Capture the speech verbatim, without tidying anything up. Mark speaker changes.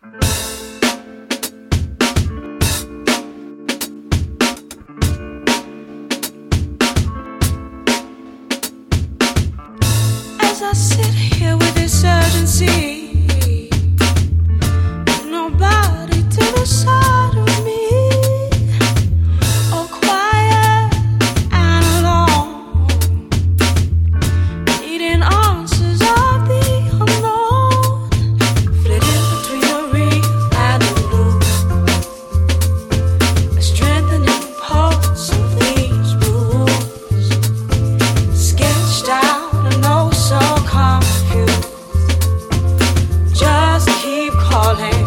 Speaker 1: As I sit here with this urgency, nobody to the side of me, all quiet and alone, needing answers of the unknown, flitting between the real and the blue, the strengthening pulse of these rules, sketched out and oh so confused. Just keep calling.